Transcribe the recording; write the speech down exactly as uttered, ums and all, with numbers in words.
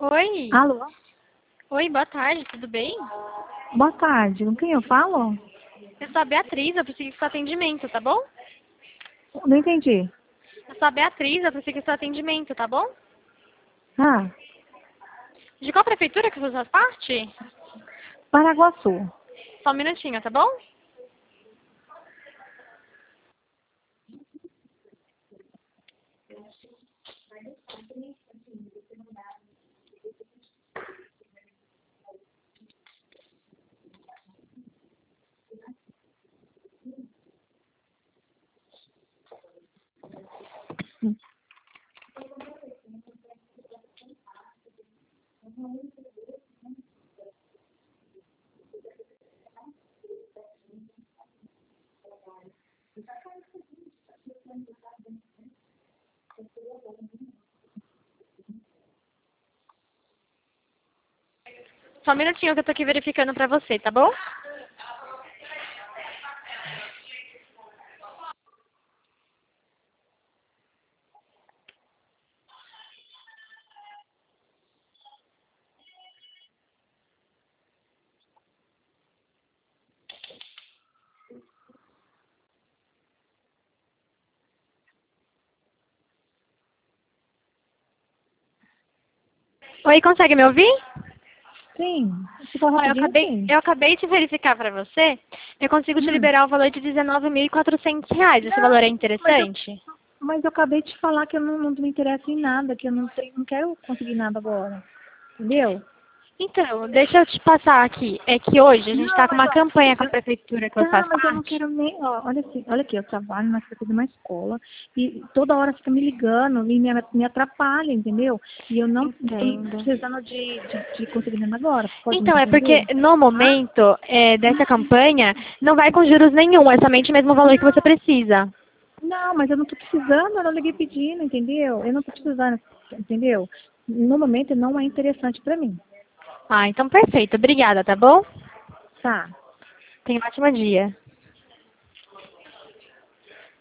Oi. Alô? Oi, boa tarde, tudo bem? Boa tarde. Com quem eu falo? Eu sou a Beatriz, eu preciso do seu atendimento, tá bom? Não entendi. Eu sou a Beatriz, eu preciso do seu atendimento, tá bom? Ah, De qual prefeitura que você faz parte? Paraguaçu. Só um minutinho, tá bom? Só um minutinho que eu tô aqui verificando pra você, tá bom? Oi, consegue me ouvir? Sim. Se for Ó, eu rapidinho, acabei, sim. eu acabei de verificar pra você. Eu consigo te Hum. liberar o valor de dezenove mil e quatrocentos reais. Esse Não, valor é mas eu, interessante? mas eu acabei de falar que eu não, não me interesso em nada, que eu não, tenho, não quero conseguir nada agora. Entendeu? Então, deixa eu te passar aqui. É que hoje a gente Não, está com mas uma ó, campanha com a eu, prefeitura que eu tá, faço mas eu não parte. quero nem. Ó, olha assim, olha aqui, eu trabalho na secretaria de uma escola e toda hora fica me ligando e me, me atrapalha, entendeu? E eu não tô Entendo. precisando de, de, de conseguir nada agora. Pode me Então, é porque entender? no Ah? momento é, dessa campanha não vai com juros nenhum, é somente mesmo o valor que você precisa. Não, mas eu não tô precisando, eu não liguei pedindo, entendeu? Eu não tô precisando, entendeu? No momento não é interessante pra mim. Ah, então perfeito. Obrigada, tá bom? Tá. Tenha um ótimo dia.